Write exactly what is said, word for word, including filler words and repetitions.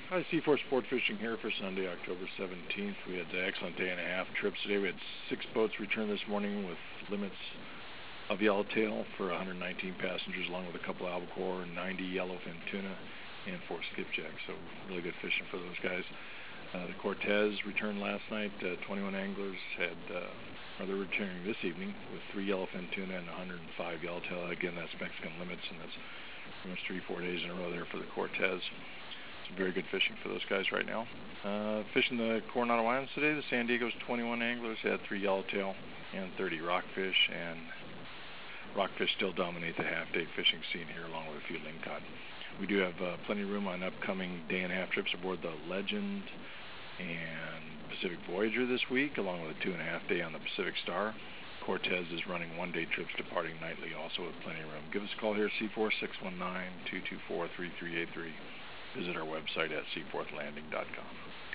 Hi, Seaforth Sport Fishing here for Sunday, October seventeenth. We had an excellent day and a half trips today. We had six boats return this morning with limits of yellowtail for one hundred nineteen passengers, along with a couple albacore, ninety yellowfin tuna, and four skipjacks. So really good fishing for those guys. Uh, the Cortez returned last night. Uh, twenty-one anglers had, uh, or they're returning this evening with three yellowfin tuna and one hundred five yellowtail. Again, that's Mexican limits, and that's pretty much three, four days in a row there for the Cortez. Very good fishing for those guys right now. Uh, fishing the Coronado Islands today, the San Diego's twenty-one anglers had three yellowtail and thirty rockfish, and rockfish still dominate the half-day fishing scene here, along with a few lingcod. We do have uh, plenty of room on upcoming day-and-a-half trips aboard the Legend and Pacific Voyager this week, along with a two-and-a-half day on the Pacific Star. Cortez is running one-day trips departing nightly, also with plenty of room. Give us a call here at Seaforth, six one nine, two two four, three three eight three. Visit our website at seaforth landing dot com.